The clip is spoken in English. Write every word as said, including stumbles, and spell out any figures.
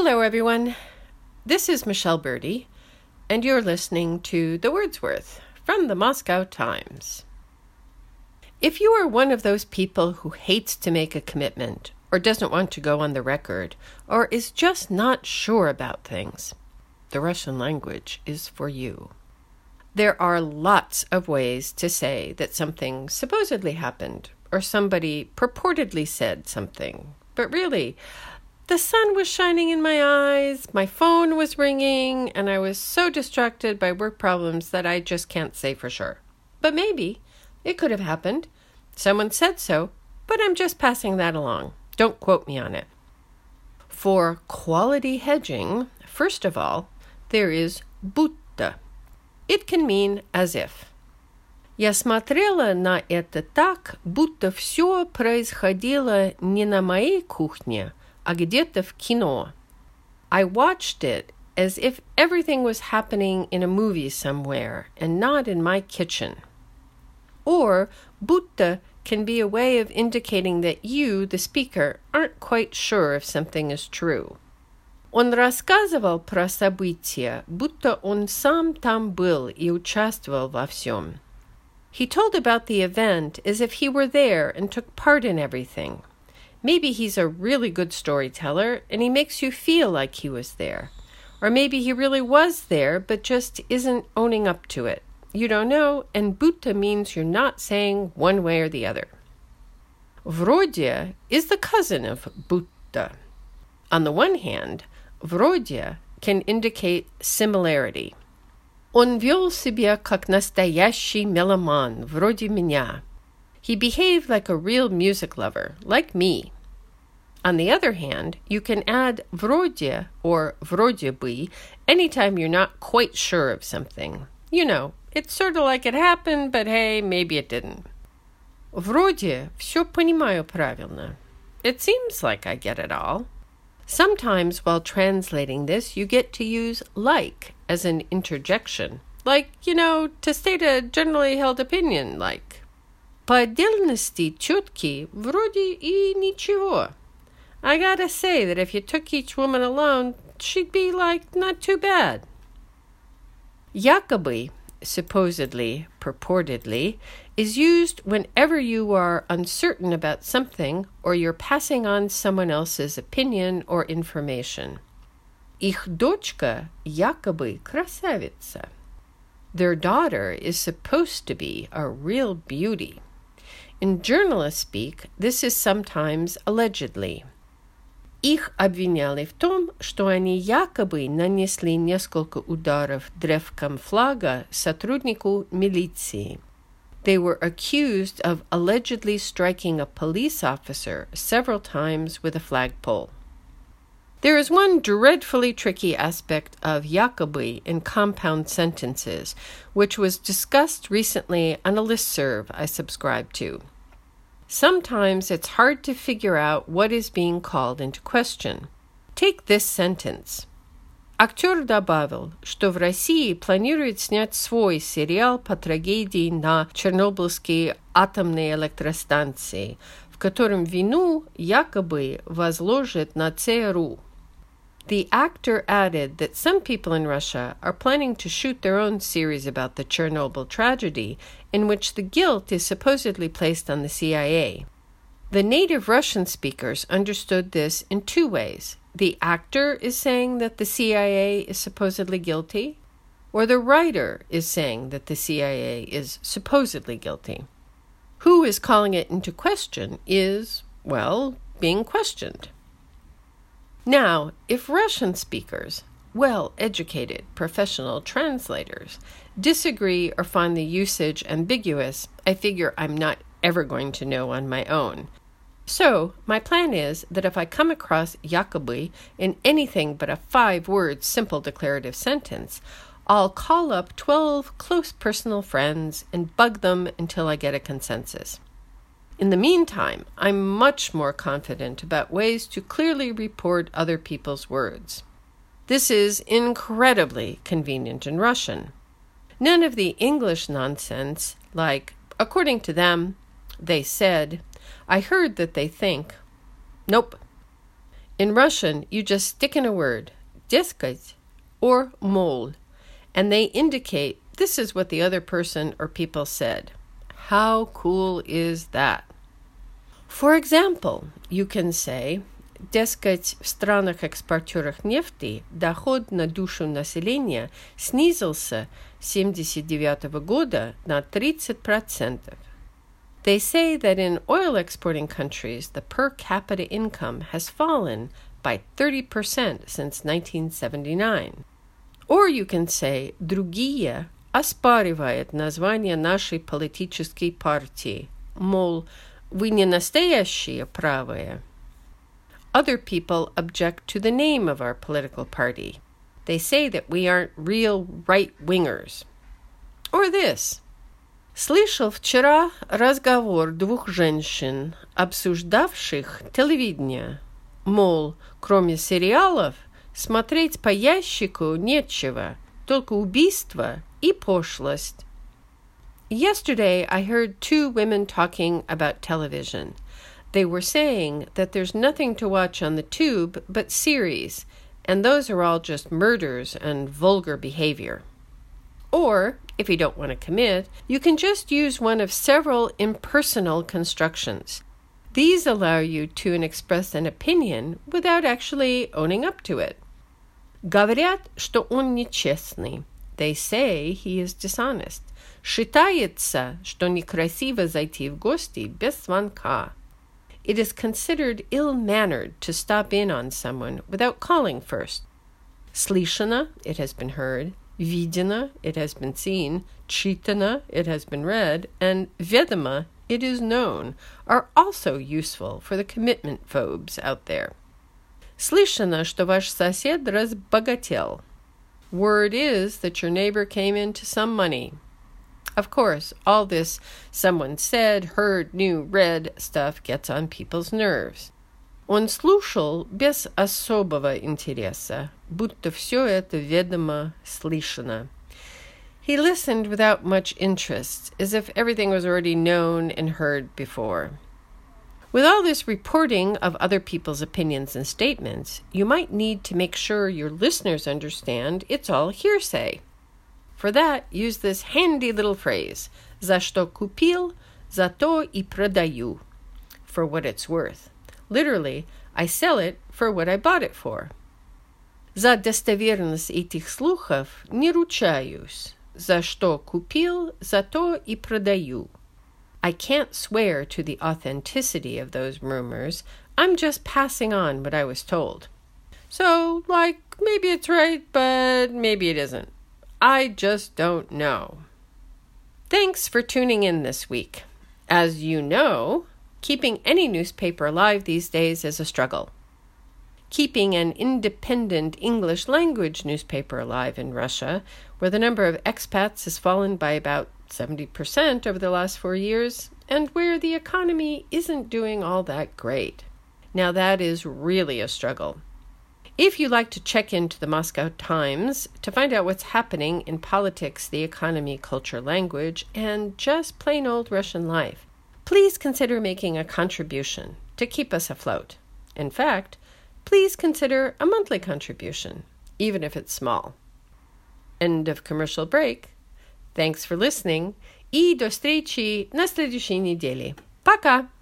Hello, everyone. This is Michelle Birdie, and you're listening to The Wordsworth from the Moscow Times. If you are one of those people who hates to make a commitment, or doesn't want to go on the record, or is just not sure about things, the Russian language is for you. There are lots of ways to say that something supposedly happened, or somebody purportedly said something, but really, the sun was shining in my eyes, my phone was ringing, and I was so distracted by work problems that I just can't say for sure. But maybe it could have happened. Someone said so, but I'm just passing that along. Don't quote me on it. For quality hedging, first of all, there is будто. It can mean as if. Я смотрела на это так, будто все происходило не на моей кухне, а где-то в кино. I watched it as if everything was happening in a movie somewhere and not in my kitchen. Or, будто can be a way of indicating that you, the speaker, aren't quite sure if something is true. Он рассказывал про события, будто он сам там был и участвовал во всем. He told about the event as if he were there and took part in everything. Maybe he's a really good storyteller and he makes you feel like he was there. Or maybe he really was there but just isn't owning up to it. You don't know, and будто means you're not saying one way or the other. Вроде is the cousin of будто. On the one hand, вроде can indicate similarity. Он вел себя как настоящий меломан, вроде меня. He behaved like a real music lover, like me. On the other hand, you can add вроде or вроде бы anytime you're not quite sure of something. You know, it's sort of like it happened, but hey, maybe it didn't. Вроде все понимаю правильно. It seems like I get it all. Sometimes while translating this, you get to use like as an interjection. Like, you know, to state a generally held opinion, like, по отдельности тетки вроде и ничего. I gotta say that if you took each woman alone, she'd be like not too bad. Якобы, supposedly, purportedly, is used whenever you are uncertain about something or you're passing on someone else's opinion or information. Их дочка якобы красавица. Their daughter is supposed to be a real beauty. In journalist speak, this is sometimes allegedly. Их обвиняли в том, что они якобы нанесли несколько ударов древком флага сотруднику милиции. They were accused of allegedly striking a police officer several times with a flagpole. There is one dreadfully tricky aspect of якобы in compound sentences, which was discussed recently on a listserv I subscribe to. Sometimes it's hard to figure out what is being called into question. Take this sentence. Актер добавил, что в России планирует снять свой сериал по трагедии на Чернобыльской атомной электростанции, в котором вину якобы возложит на ЦРУ. The actor added that some people in Russia are planning to shoot their own series about the Chernobyl tragedy, in which the guilt is supposedly placed on the C I A. The native Russian speakers understood this in two ways. The actor is saying that the C I A is supposedly guilty, or the writer is saying that the C I A is supposedly guilty. Who is calling it into question is, well, being questioned. Now, if Russian speakers, well-educated professional translators, disagree or find the usage ambiguous, I figure I'm not ever going to know on my own. So, my plan is that if I come across якобы in anything but a five-word simple declarative sentence, I'll call up twelve close personal friends and bug them until I get a consensus. In the meantime, I'm much more confident about ways to clearly report other people's words. This is incredibly convenient in Russian. None of the English nonsense, like, according to them, they said, I heard that they think. Nope. In Russian, you just stick in a word, дескать, or mol, and they indicate this is what the other person or people said. How cool is that? For example, you can say, дескать, в странах-экспортерах нефти доход на душу населения снизился с семьдесят девятого года на тридцать процентов. They say that in oil-exporting countries, the per capita income has fallen by thirty percent since nineteen seventy-nine. Or you can say, другие оспаривают название нашей политической партии, мол, вы не настоящие правые. Other people object to the name of our political party. They say that we aren't real right-wingers. Or this. Слышал вчера разговор двух женщин, обсуждавших телевидение. Мол, кроме сериалов, смотреть по ящику нечего, только убийство и пошлость. Yesterday, I heard two women talking about television. They were saying that there's nothing to watch on the tube but series, and those are all just murders and vulgar behavior. Or, if you don't want to commit, you can just use one of several impersonal constructions. These allow you to express an opinion without actually owning up to it. Говорят, что он нечестный. They say he is dishonest. Считается, что некрасиво зайти в гости без звонка. It is considered ill-mannered to stop in on someone without calling first. Слышано, it has been heard. Видено, it has been seen. Читано, it has been read. And ведомо, it is known, are also useful for the commitment phobes out there. Слышано, что ваш сосед разбогател. Word is that your neighbor came into some money. Of course, all this someone said, heard, knew, read stuff gets on people's nerves. Он слушал без особого интереса, будто все это ведомо, слышано. He listened without much interest, as if everything was already known and heard before. With all this reporting of other people's opinions and statements, you might need to make sure your listeners understand it's all hearsay. For that, use this handy little phrase, «За что купил, за то и продаю», for what it's worth. Literally, I sell it for what I bought it for. За достоверность этих слухов не ручаюсь. За что купил, за то и продаю. I can't swear to the authenticity of those rumors. I'm just passing on what I was told. So, like, maybe it's right, but maybe it isn't. I just don't know. Thanks for tuning in this week. As you know, keeping any newspaper alive these days is a struggle. Keeping an independent English language newspaper alive in Russia, where the number of expats has fallen by about seventy percent over the last four years, and where the economy isn't doing all that great. Now that is really a struggle. If you like to check into the Moscow Times to find out what's happening in politics, the economy, culture, language, and just plain old Russian life, please consider making a contribution to keep us afloat. In fact, please consider a monthly contribution, even if it's small. End of commercial break. Thanks for listening, и до встречи на следующей неделе. Пока!